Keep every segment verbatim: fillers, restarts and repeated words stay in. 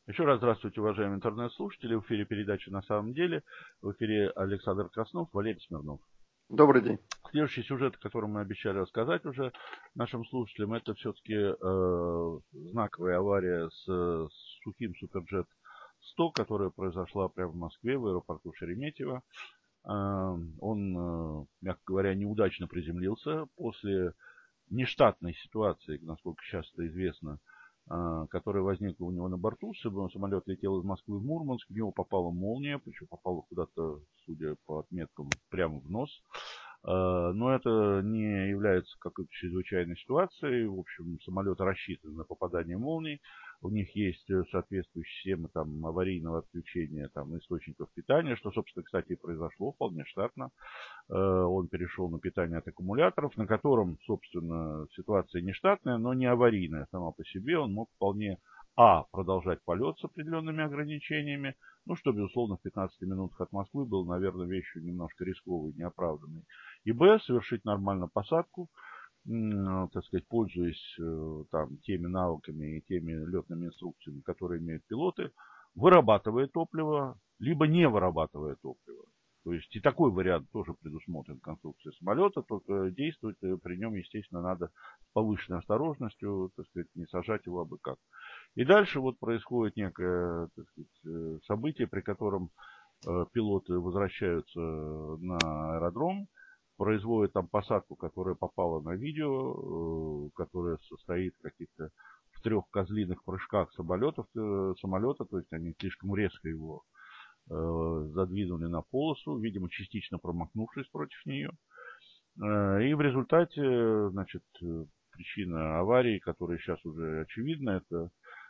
Еще раз здравствуйте, уважаемые интернет-слушатели. В эфире передача «На самом деле». В эфире Александр Краснов, Валерий Смирнов. Добрый день. Следующий сюжет, который мы обещали рассказать уже нашим слушателям, это все-таки э, знаковая авария с, с сухим Суперджет сто, которая произошла прямо в Москве, в аэропорту Шереметьево. Э, он, э, мягко говоря, неудачно приземлился после нештатной ситуации, насколько сейчас это известно, которая возникла у него на борту. Самолет летел из Москвы в Мурманск, в него попала молния, причем попала куда-то, судя по отметкам, прямо в нос. Но это не является какой-то чрезвычайной ситуацией. В общем, самолет рассчитан на попадание молний. У них есть соответствующие системы там, аварийного отключения там, источников питания, что, собственно, кстати, и произошло вполне штатно. Он перешел на питание от аккумуляторов, на котором, собственно, ситуация не штатная, но не аварийная сама по себе. Он мог вполне, а, продолжать полет с определенными ограничениями, ну, что, безусловно, в пятнадцати минутах от Москвы было, наверное, вещью немножко рисковой, неоправданной. И, б, совершить нормально посадку, так сказать, пользуясь там теми навыками и теми летными инструкциями, которые имеют пилоты, вырабатывая топливо, либо не вырабатывая топливо. То есть и такой вариант тоже предусмотрен конструкцией самолета, только действовать при нем, естественно, надо с повышенной осторожностью, так сказать, не сажать его абы как. И дальше вот происходит некое, так сказать, событие, при котором пилоты возвращаются на аэродром, производят там посадку, которая попала на видео, которая состоит в каких-то в трех козлиных прыжках самолетов, самолета, то есть они слишком резко его задвинули на полосу, видимо, частично промахнувшись против нее. И в результате, значит, причина аварии, которая сейчас уже очевидна, это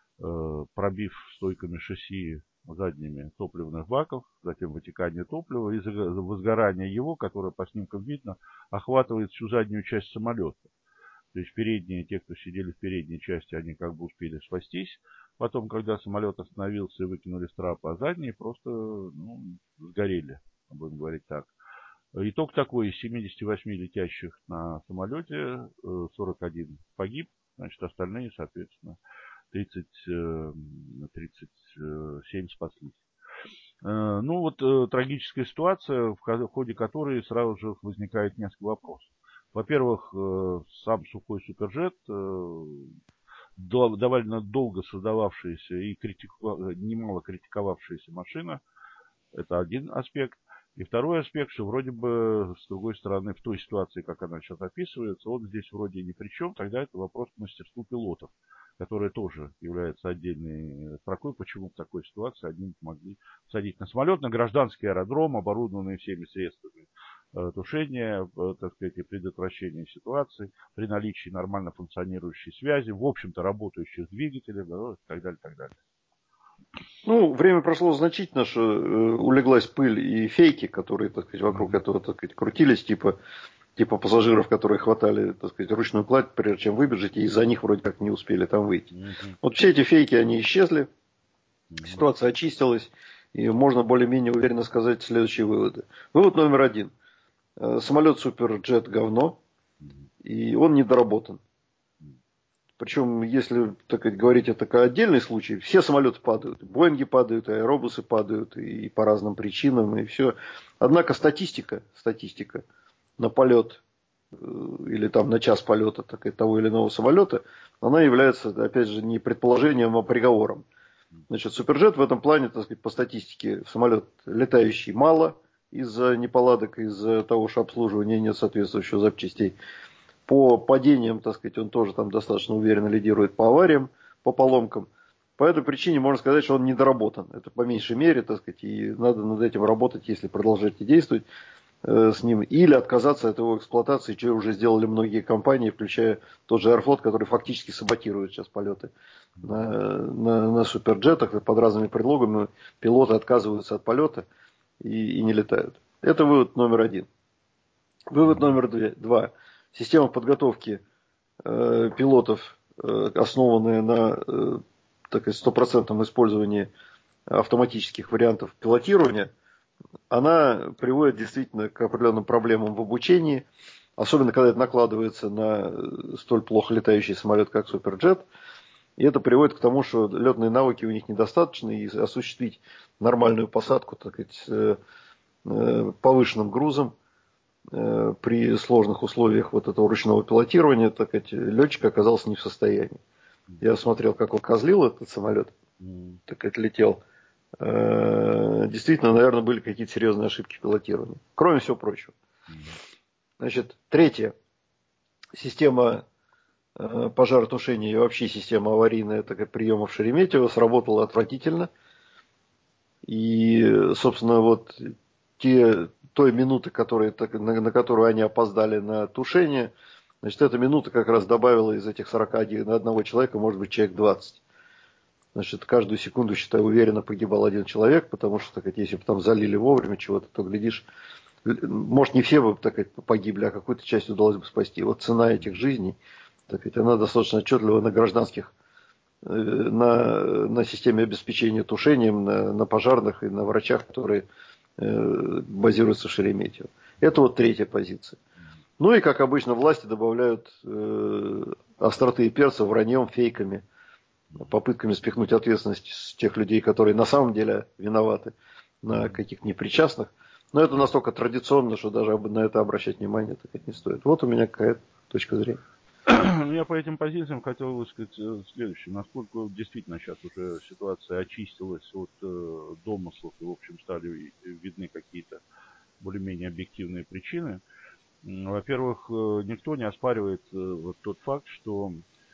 пробив стойками шасси задними топливных баков, затем вытекание топлива и возгорание его, которое по снимкам видно, охватывает всю заднюю часть самолета. То есть передние, те, кто сидели в передней части, они как бы успели спастись. Потом, когда самолет остановился и выкинули с трапа, а задние просто ну, сгорели, будем говорить так. Итог такой: из семидесяти восьми летящих на самолете сорок один погиб, значит, остальные, соответственно, тридцать, тридцать семь спаслись. Ну вот трагическая ситуация, в ходе которой сразу же возникает несколько вопросов. Во-первых, сам сухой Суперджет, довольно долго создававшаяся и критику... немало критиковавшаяся машина, это один аспект. И второй аспект, что вроде бы, с другой стороны, в той ситуации, как она сейчас описывается, он здесь вроде ни при чем, тогда это вопрос к мастерству пилотов, которое тоже является отдельной строкой, почему в такой ситуации одни могли садить на самолет, на гражданский аэродром, оборудованный всеми средствами тушения, так сказать, и предотвращения ситуаций, при наличии нормально функционирующей связи, в общем-то, работающих двигателей, да, и так далее, так далее. Ну, время прошло значительно, что э, улеглась пыль и фейки, которые, так сказать, вокруг mm-hmm. этого, так сказать, крутились, типа, типа пассажиров, которые хватали, так сказать, ручную кладь, прежде чем выбежать, и из-за них вроде как не успели там выйти. Mm-hmm. Вот все эти фейки, они исчезли, mm-hmm. ситуация очистилась, и можно более-менее уверенно сказать следующие выводы. Вывод номер один. Самолет Суперджет говно, и он недоработан. Причем, если так сказать, говорить это как отдельный случай, все самолеты падают. Боинги падают, аэробусы падают, и по разным причинам, и все. Однако статистика, статистика на полет или там на час полета так сказать, того или иного самолета, она является, опять же, не предположением, а приговором. Значит, Суперджет в этом плане, так сказать, по статистике, самолет летающий мало из-за неполадок, из-за того, что обслуживания нет соответствующих запчастей. По падениям, так сказать, он тоже там достаточно уверенно лидирует по авариям, по поломкам. По этой причине можно сказать, что он недоработан. Это по меньшей мере, так сказать, и надо над этим работать, если продолжаете действовать э, с ним. Или отказаться от его эксплуатации, что уже сделали многие компании, включая тот же Аэрофлот, который фактически саботирует сейчас полеты на, на, на суперджетах. Под разными предлогами пилоты отказываются от полета и, и не летают. Это вывод номер один. Вывод номер два. Система подготовки э, пилотов, э, основанная на э, так сказать, стопроцентном использовании автоматических вариантов пилотирования, она приводит действительно к определенным проблемам в обучении, особенно когда это накладывается на столь плохо летающий самолет, как Суперджет. И это приводит к тому, что летные навыки у них недостаточно, и осуществить нормальную посадку, так сказать, с повышенным грузом при сложных условиях вот этого ручного пилотирования, так сказать, летчик оказался не в состоянии. Я смотрел, как он козлил этот самолет, mm. так сказать, летел. Действительно, наверное, были какие-то серьезные ошибки пилотирования. Кроме всего прочего. Значит, третье. Система пожаротушения и вообще система аварийная, такая, приема в Шереметьево сработала отвратительно. И, собственно, вот те, той минуты, которые, на, на которую они опоздали на тушение, значит, эта минута как раз добавила из этих сорока одного человека, может быть, человек двадцать. Значит, каждую секунду, считаю, уверенно погибал один человек, потому что, так, если бы там залили вовремя чего-то, то, глядишь, может, не все бы, так, погибли, а какую-то часть удалось бы спасти. Вот цена этих жизней, так, она достаточно отчетливо на гражданских, на, на системе обеспечения тушением, на, на пожарных и на врачах, которые э, базируются в Шереметьево. Это вот третья позиция. Ну и, как обычно, власти добавляют э, остроты и перца враньем, фейками, попытками спихнуть ответственность с тех людей, которые на самом деле виноваты, на каких-то непричастных. Но это настолько традиционно, что даже на это обращать внимание так не стоит. Вот у меня какая-то точка зрения. Я по этим позициям хотел высказать следующее. Насколько действительно сейчас уже ситуация очистилась от э, домыслов и, в общем, стали видны какие-то более-менее объективные причины. Во-первых, никто не оспаривает э, вот тот факт, что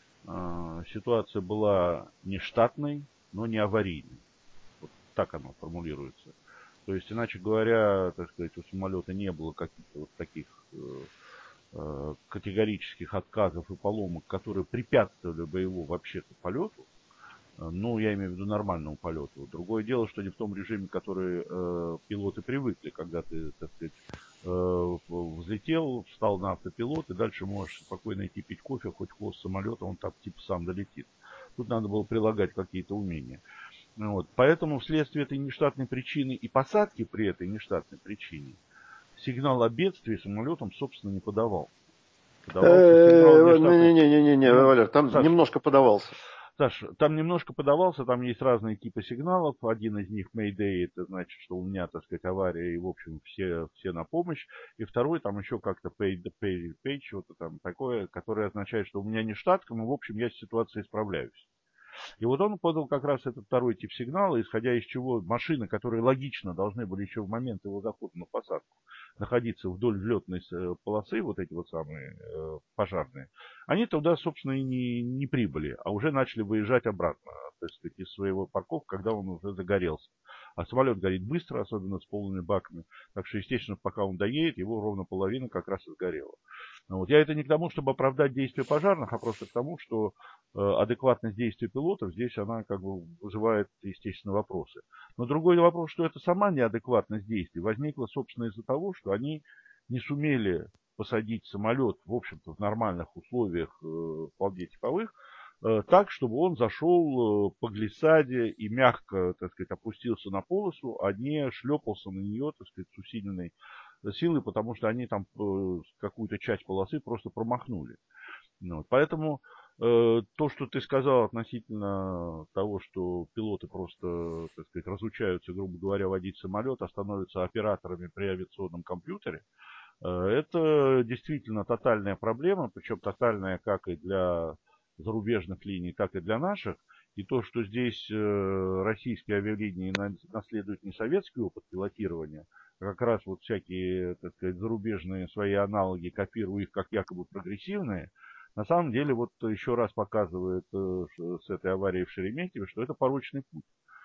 э, ситуация была не штатной, но не аварийной. Вот так оно формулируется. То есть, иначе говоря, так сказать, у самолета не было каких-то вот таких э, категорических отказов и поломок, которые препятствовали бы его вообще-то полету, ну, я имею в виду нормальному полету. Другое дело, что не в том режиме, который э, пилоты привыкли, когда ты, так сказать, э, взлетел, встал на автопилот, и дальше можешь спокойно идти пить кофе, хоть хвост самолета, он там типа сам долетит. Тут надо было прилагать какие-то умения. Вот. Поэтому вследствие этой нештатной причины и посадки при этой нештатной причине сигнал о бедствии самолетом, собственно, не подавался. Подавался сигнал нештатной... Не-не-не, Валер, там Саш, немножко подавался. Саш, там немножко подавался, там есть разные типы сигналов. Один из них Mayday, это значит, что у меня, так сказать, авария, и, в общем, все, все на помощь. И второй, там еще как-то pay, pay, pay, что-то там такое, которое означает, что у меня не штатка, но, в общем, я с ситуацией справляюсь. И вот он подал как раз этот второй тип сигнала, исходя из чего машины, которые логично должны были еще в момент его захода на посадку находиться вдоль взлетной полосы, вот эти вот самые э, пожарные, они туда, собственно, и не, не прибыли, а уже начали выезжать обратно, так сказать, из своего парков, когда он уже загорелся. А самолет горит быстро, особенно с полными баками, так что, естественно, пока он доедет, его ровно половина как раз и сгорела. Вот. Я это не к тому, чтобы оправдать действия пожарных, а просто к тому, что э, адекватность действий пилотов здесь она как бы вызывает, естественно, вопросы. Но другой вопрос, что это сама неадекватность действий возникла, собственно, из-за того, что они не сумели посадить самолет, в общем-то, в нормальных условиях, э, вполне типовых, э, так, чтобы он зашел э, по глиссаде и мягко, так сказать, опустился на полосу, а не шлепался на нее, так сказать, с усиленной силы, потому что они там э, какую-то часть полосы просто промахнули. Вот. Поэтому э, то, что ты сказал относительно того, что пилоты просто, так сказать, разучаются, грубо говоря, водить самолет, а становятся операторами при авиационном компьютере, э, это действительно тотальная проблема, причем тотальная как и для зарубежных линий, так и для наших. И то, что здесь э, российские авиалинии наследуют не советский опыт пилотирования, а как раз вот всякие, так сказать, зарубежные свои аналоги, копируя их как якобы прогрессивные, на самом деле вот еще раз показывает э, с этой аварией в Шереметьево, что это порочный путь.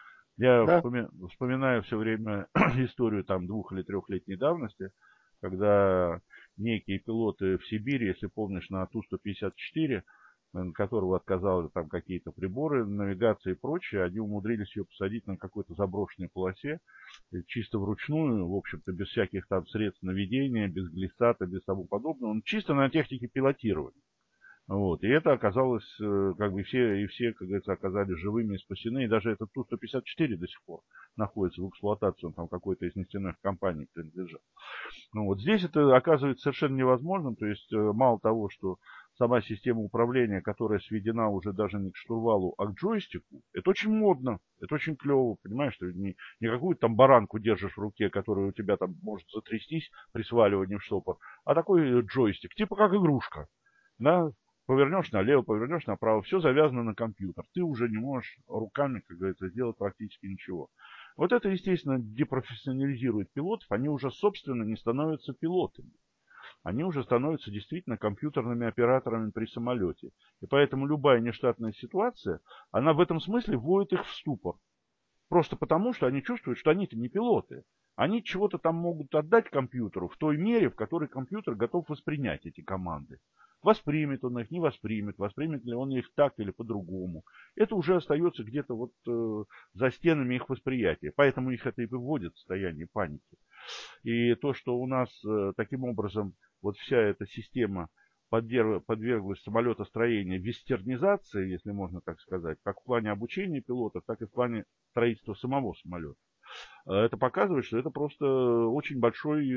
Я Да. вспоми- вспоминаю все время историю там двух- или трехлетней давности, когда некие пилоты в Сибири, если помнишь, на Ту сто пятьдесят четыре, которого отказали там какие-то приборы, навигации и прочее, они умудрились ее посадить на какой-то заброшенной полосе, чисто вручную, в общем-то, без всяких там средств наведения, без глиссата, без того подобного, чисто на технике пилотирования. Вот. И это оказалось, как бы все, и все, как говорится, оказались живыми и спасены. И даже этот Ту сто пятьдесят четыре до сих пор находится в эксплуатации, он там какой-то из нефтяных компаний принадлежал. Ну вот здесь это оказывается совершенно невозможным. То есть мало того, что сама система управления, которая сведена уже даже не к штурвалу, а к джойстику, это очень модно, это очень клево, понимаешь, ты не, не какую-то там баранку держишь в руке, которая у тебя там может затрястись при сваливании в штопор, а такой джойстик, типа как игрушка, да, повернешь налево, повернешь направо, все завязано на компьютер, ты уже не можешь руками, как говорится, сделать практически ничего. Вот это, естественно, депрофессионализирует пилотов, они уже, собственно, не становятся пилотами. Они уже становятся действительно компьютерными операторами при самолете. И поэтому любая нештатная ситуация, она в этом смысле вводит их в ступор. Просто потому, что они чувствуют, что они-то не пилоты. Они чего-то там могут отдать компьютеру в той мере, в которой компьютер готов воспринять эти команды. Воспримет он их, не воспримет, воспримет ли он их так или по-другому. Это уже остается где-то вот э, за стенами их восприятия. Поэтому их это и выводит в состояние паники. И то, что у нас э, таким образом вот вся эта система подверглась самолетостроению вестернизации, если можно так сказать, как в плане обучения пилотов, так и в плане строительства самого самолета. Это показывает, что это просто очень большой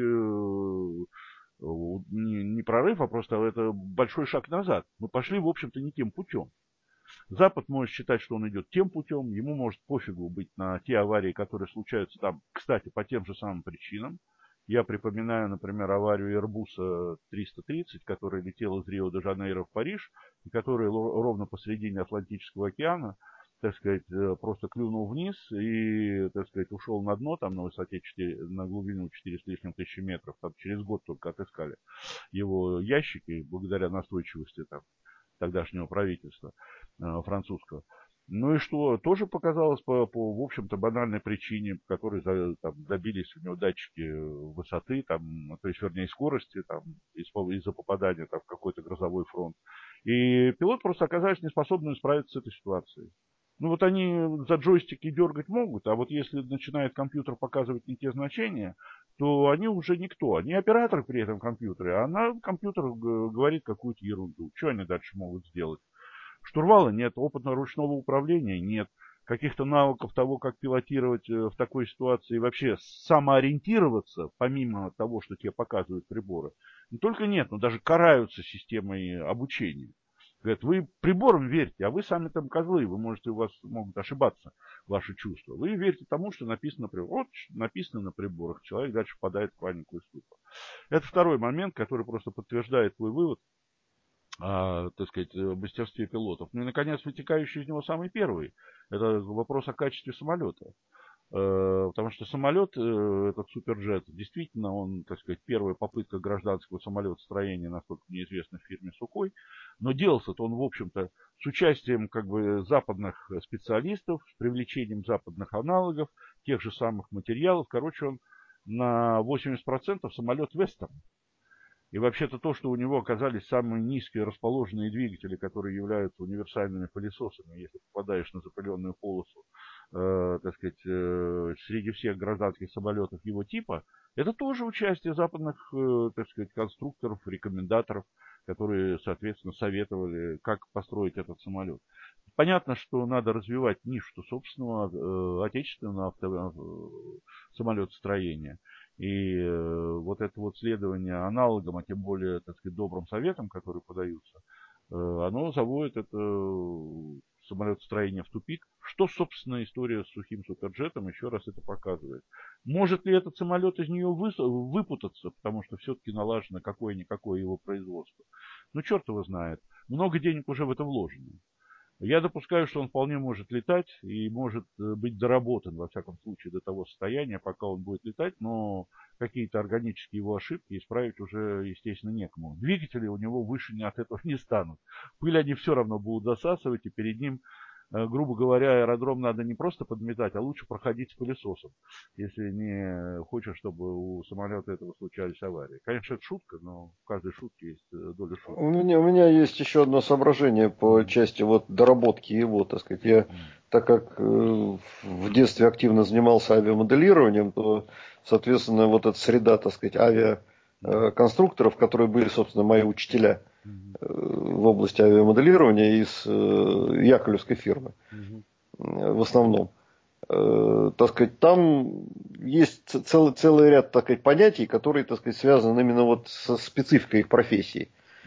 не прорыв, а просто это большой шаг назад. Мы пошли, в общем-то, не тем путем. Запад может считать, что он идет тем путем, ему может пофигу быть на те аварии, которые случаются там, кстати, по тем же самым причинам. Я припоминаю, например, аварию Airbus триста тридцать, который летел из Рио-де-Жанейро в Париж, и который ровно посредине Атлантического океана, так сказать, просто клюнул вниз и, так сказать, ушел на дно, там на высоте четыре, на глубину четыре с лишним тысячи метров, там через год только отыскали его ящики, благодаря настойчивости там тогдашнего правительства э, французского. Ну и что, тоже показалось по, по в общем-то, банальной причине, по которой за, там, добились у него датчики высоты, там, то есть, вернее, скорости, там, из, из-за попадания там, в какой-то грозовой фронт. И пилот просто оказались неспособны справиться с этой ситуацией. Ну вот они за джойстики дергать могут, а вот если начинает компьютер показывать не те значения, то они уже никто. Они оператор при этом компьютера, а на компьютер говорит какую-то ерунду. Что они дальше могут сделать? Штурвала нет, опытного ручного управления нет, каких-то навыков того, как пилотировать в такой ситуации и вообще самоориентироваться, помимо того, что тебе показывают приборы. Не только нет, но даже караются системой обучения. Говорят, вы приборам верьте, а вы сами там козлы, вы можете, у вас могут ошибаться ваши чувства. Вы верьте тому, что написано на приборах. Вот написано на приборах, человек дальше впадает в панику и ступор. Это второй момент, который просто подтверждает твой вывод, а, так сказать, мастерстве пилотов. Ну и, наконец, вытекающий из него самый первый. Это вопрос о качестве самолета. Потому что самолет, этот суперджет, действительно, он, так сказать, первая попытка гражданского самолетостроения, насколько мне известно, в фирме Сухой. Но делался-то он, в общем-то, с участием как бы западных специалистов, с привлечением западных аналогов, тех же самых материалов. Короче, он на восемьдесят процентов самолет вестерн. И вообще-то то, что у него оказались самые низкие расположенные двигатели, которые являются универсальными пылесосами, если попадаешь на запыленную полосу, э, так сказать, э, среди всех гражданских самолетов его типа, это тоже участие западных, э, так сказать, конструкторов, рекомендаторов, которые, соответственно, советовали, как построить этот самолет. Понятно, что надо развивать нишу собственного э, отечественного авто, э, самолетостроения. И э, вот это вот следование аналогам, а тем более, так сказать, добрым советам, которые подаются, э, оно заводит это самолетостроение в тупик. Что, собственно, история с сухим суперджетом еще раз это показывает. Может ли этот самолет из нее вы, выпутаться, потому что все-таки налажено какое-никакое его производство? Ну, черт его знает. Много денег уже в это вложено. Я допускаю, что он вполне может летать и может быть доработан, во всяком случае, до того состояния, пока он будет летать, но какие-то органические его ошибки исправить уже, естественно, некому. Двигатели у него выше от этого не станут. Пыль они все равно будут засасывать, и перед ним, грубо говоря, аэродром надо не просто подметать, а лучше проходить с пылесосом, если не хочешь, чтобы у самолета этого случались аварии. Конечно, это шутка, но в каждой шутке есть доля шутки. У меня, у меня есть еще одно соображение по части вот доработки его, так сказать. Я, так как э, в детстве активно занимался авиамоделированием, то, соответственно, вот эта среда, так сказать, авиаконструкторов, которые были, собственно, мои учителя э, в области авиамоделирования из э, яковлевской фирмы, в основном. Э, так сказать, там есть целый, целый ряд, так сказать, понятий, которые, так сказать, связаны именно вот со спецификой их профессии.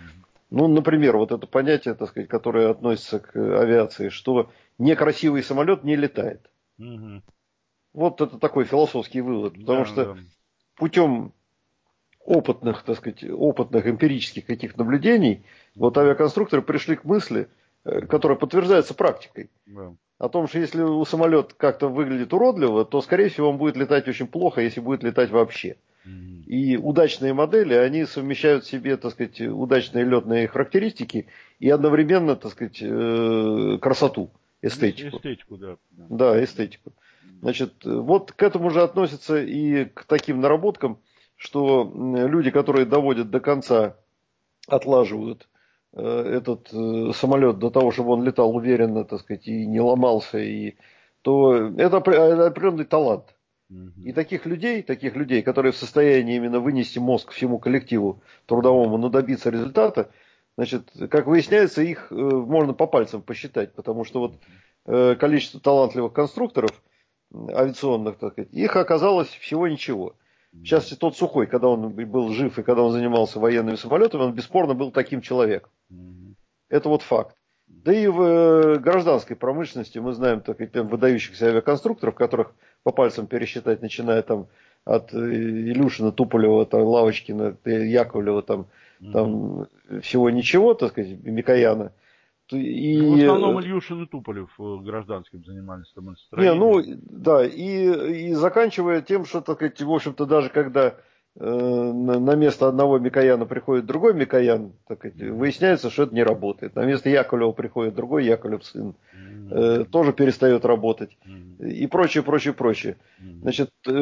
Ну, например, вот это понятие, так сказать, которое относится к авиации, что некрасивый самолет не летает. Угу. Вот это такой философский вывод, потому Да, что да. путем опытных, так сказать, опытных эмпирических каких наблюдений, вот Угу. авиаконструкторы пришли к мысли, э, которая подтверждается практикой, Да. о том, что если у самолета как-то выглядит уродливо, то, скорее всего, он будет летать очень плохо, если будет летать вообще. Угу. И удачные модели, они совмещают в себе, так сказать, удачные летные характеристики и одновременно, так сказать, э, красоту, эстетику. Эстетику, да. Да. Да, эстетику. Значит, вот к этому же относится и к таким наработкам, что люди, которые доводят до конца, отлаживают э, этот э, самолет до того, чтобы он летал уверенно, так сказать, и не ломался, и, то это определенный талант. И Угу. таких людей, таких людей, которые в состоянии именно вынести мозг всему коллективу трудовому, но добиться результата, значит, как выясняется, их э, можно по пальцам посчитать, потому что вот э, количество талантливых конструкторов авиационных, так сказать, их оказалось всего ничего. В частности, тот Сухой, когда он был жив и когда он занимался военными самолетами, он бесспорно был таким человеком. Угу. Это вот факт. Да и в э, гражданской промышленности мы знаем так, выдающихся авиаконструкторов, которых по пальцам пересчитать, начиная там от э, Илюшина, Туполева, там, Лавочкина, Яковлева, там, Угу. там всего ничего, так сказать, Микояна. Ну, в И, основном Ильюшин и Туполев э, гражданским занимались не, ну, самостроением. да, и, и заканчивая тем, что, так сказать, в общем-то, даже когда э, на, на место одного Микояна приходит другой Микоян, так сказать, Угу. выясняется, что это не работает. На место Яковлева приходит другой Яковлев сын, Угу. э, тоже перестает работать. Угу. И прочее, прочее, прочее. Угу. Значит, э,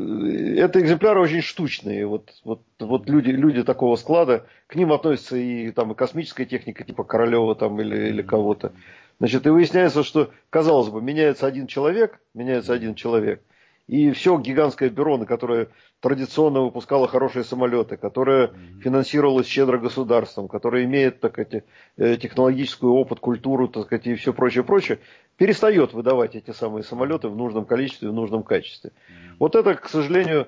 это экземпляры очень штучные. Вот, вот, вот Угу. люди, люди такого склада, к ним относится и, там, и космическая техника, типа Королева там, или, или кого-то. Значит, и выясняется, что, казалось бы, меняется один человек, меняется один человек, и все гигантское бюро, на которое традиционно выпускало хорошие самолеты, которое финансировалось щедро государством, которое имеет, так сказать, технологический опыт, культуру, так сказать, и все прочее, прочее, перестает выдавать эти самые самолеты в нужном количестве, в нужном качестве. Вот это, к сожалению,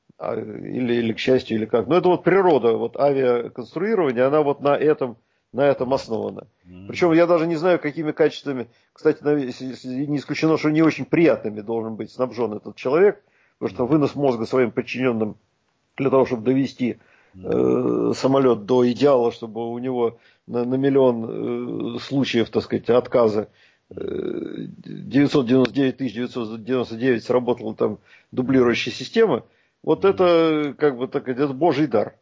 или, или к счастью, или как. Но это вот природа вот авиаконструирования, она вот на этом, на этом основана. Причем я даже не знаю, какими качествами, кстати, не исключено, что не очень приятными должен быть снабжен этот человек, потому что вынос мозга своим подчиненным для того, чтобы довести э, самолет до идеала, чтобы у него на, на миллион э, случаев, так сказать, отказа э, девятьсот девяносто девять тысяч девятьсот девяносто девять сработала там дублирующая система. Вот это, как бы так сказать, это божий дар.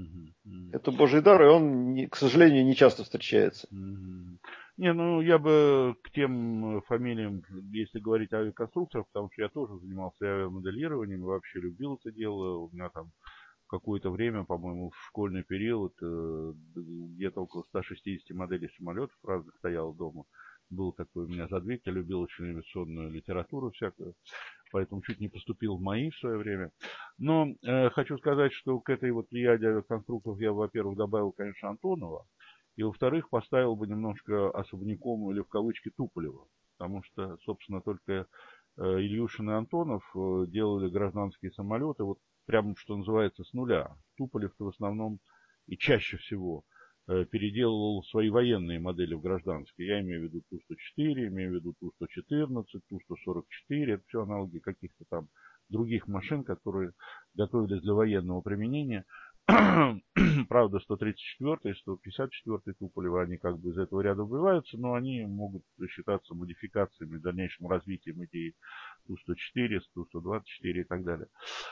Это божий дар, и он, к сожалению, не часто встречается. Мгм. Не, ну я бы к тем фамилиям, если говорить о авиаконструкторах, потому что я тоже занимался авиамоделированием, и вообще любил это дело. У меня там какое-то время, по-моему, в школьный период, э, где-то около ста шестидесяти моделей самолетов разных стояло дома. Был такой у меня задвиг, я любил очень авиационную литературу всякую, поэтому чуть не поступил в МАИ в свое время. Но э, хочу сказать, что к этой вот плеяде авиаконструкторов я, во-первых, добавил, конечно, Антонова, и, во-вторых, поставил бы немножко особняком или в кавычки Туполева, потому что, собственно, только э, Ильюшин и Антонов э, делали гражданские самолеты, вот прямо, что называется, с нуля. Туполев-то в основном и чаще всего э, переделывал свои военные модели в гражданские. Я имею в виду Ту сто четыре, имею в виду Ту сто четырнадцать, Ту сто сорок четыре. Это все аналоги каких-то там других машин, которые готовились для военного применения. Правда, сто тридцать четвёртый и сто пятьдесят четвёртый Туполева, они как бы из этого ряда выбиваются, но они могут считаться модификациями, дальнейшим развитием идеи Ту сто четыре, Ту сто двадцать четыре и так далее.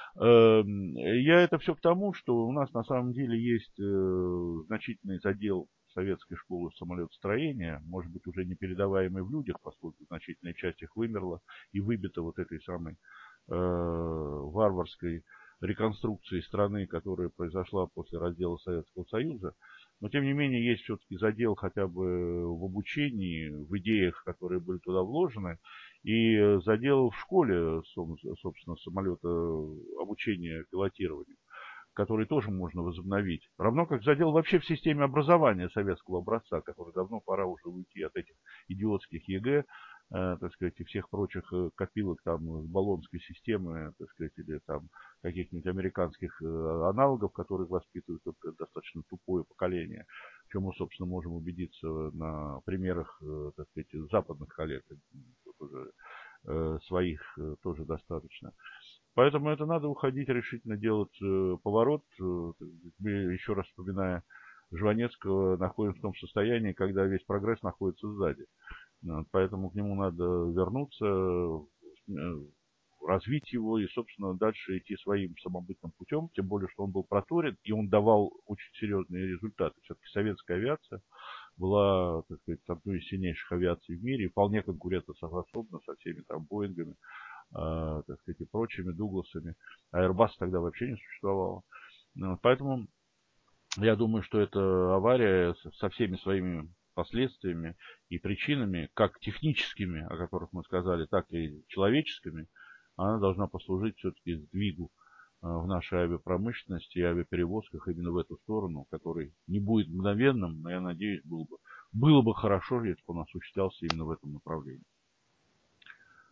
Я это все к тому, что у нас на самом деле есть значительный задел советской школы самолетостроения, может быть, уже не передаваемый в людях, поскольку значительная часть их вымерла и выбита вот этой самой варварской реконструкции страны, которая произошла после раздела Советского Союза. Но, тем не менее, есть все-таки задел хотя бы в обучении, в идеях, которые были туда вложены, и задел в школе, собственно, самолета обучения пилотированию, который тоже можно возобновить. Равно как задел вообще в системе образования советского образца, который давно пора уже уйти от этих идиотских ЕГЭ, э, так сказать, и всех прочих э, копилок там с баллонской системы, так сказать, или там каких-нибудь американских э, аналогов, которые воспитывают только достаточно тупое поколение, в чем мы, собственно, можем убедиться на примерах, э, так сказать, западных коллег, тут уже э, своих э, тоже достаточно. Поэтому это надо уходить решительно, делать э, поворот. Э, мы, еще раз вспоминая Жванецкого, находимся в том состоянии, когда весь прогресс находится сзади. Вот, поэтому к нему надо вернуться, э, развить его и, собственно, дальше идти своим самобытным путем, тем более, что он был проторен, и он давал очень серьезные результаты. Все-таки советская авиация была, так сказать, одной из сильнейших авиаций в мире, вполне конкурентоспособна со всеми там Боингами, э, так сказать, и прочими Дугласами. А Airbus тогда вообще не существовало. Вот, поэтому я думаю, что эта авария со всеми своими последствиями и причинами, как техническими, о которых мы сказали, так и человеческими, она должна послужить все-таки сдвигу в нашей авиапромышленности и авиаперевозках именно в эту сторону, который не будет мгновенным, но я надеюсь, было бы, было бы хорошо, если бы он осуществлялся именно в этом направлении.